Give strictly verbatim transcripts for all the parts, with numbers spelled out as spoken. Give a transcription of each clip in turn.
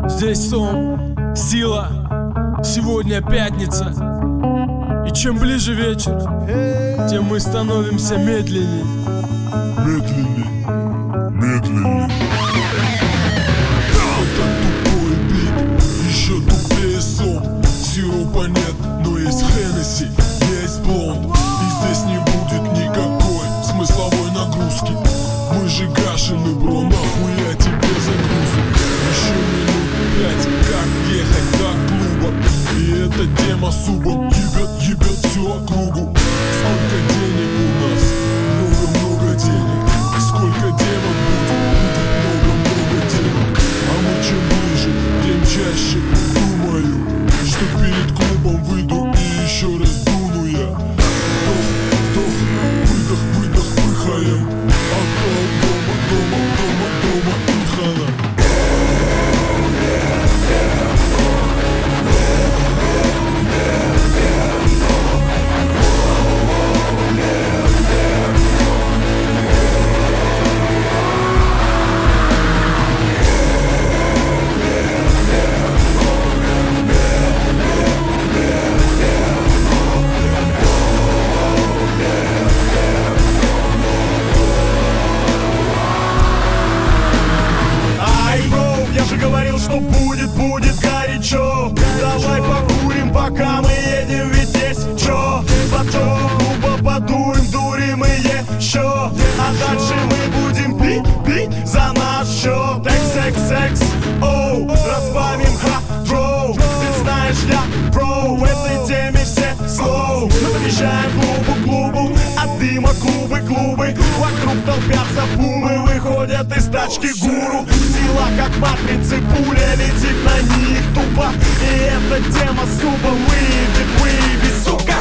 Здесь сон, сила, сегодня пятница. И чем ближе вечер, тем мы становимся медленней. Медленней, медленней. Это тупой бит, еще тупее сон. Сиропа нет, но есть Хеннесси, есть блонд. И здесь не будет никакой смысловой нагрузки. Мы же гашены, бро, нахуя тебе загрузим. Еще минут пять, как ехать до клуба. И эта тема суба ебет, ебет всю округу. Сколько денег у нас? Много-много денег. Сколько девок будет? Будет много-много денег. А мы чем ближе, тем чаще думаю, что перед клубом выйду и еще раз дуну я. Вдох, вдох, выдох, выдох, выхаем. А то дома, дома, дома, дома и хана. Говорил, что будет, будет горячо. Давай покурим, пока мы едем, ведь есть чё. Потом клуба подуем, дурим и еще. А дальше мы будем пить, пить за наш счет. Экс, экс, экс, оу, разбавим хат-роу. Ты знаешь, я про, в этой теме все слоу. Мы подъезжаем клубу, клубу, от дыма клубы, клубы. Вокруг толпятся бумы, выходят из тачки гуру. Сила как матрицы, пуля летит на них тупо. И эта тема суба выебет, выебет, сука.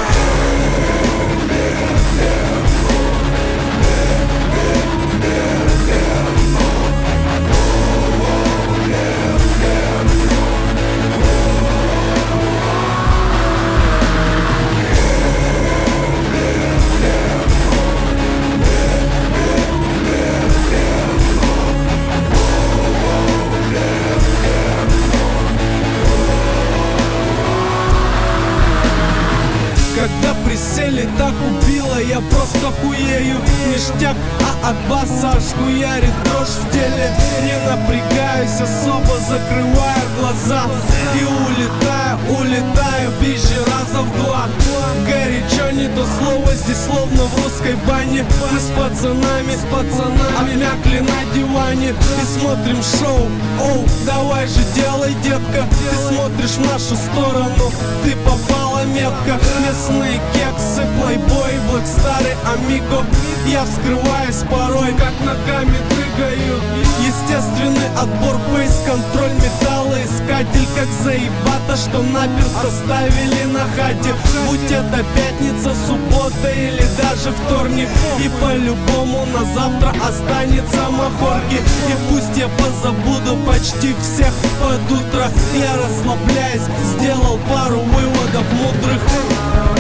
Когда присели, так убило, я просто хуею. Ништяк, а от баса аж хуярит дрожь в теле. Не напрягаюсь особо, закрываю глаза и улетаю, улетаю пизже раза в два. Горячо, не то слово, здесь словно в русской бане. Мы с пацанами, с пацанами обмякли на диване и смотрим шоу. Оу, давай же делай, детка. Ты смотришь в нашу сторону, ты попала метко. Местные кексы, плейбой, блэкстары, амиго. Я вскрываюсь порой, как ногами дрыгаю. Естественный отбор, фейс-контроль, металлоискатель. Как заебато, что наперсто ставили на хате. Будь это пятница, суббота или даже вторник. И по-любому на завтра останется махорки. И пусть я позабуду почти всех под утро, я расслабляюсь, сделал пару выводов мудрых.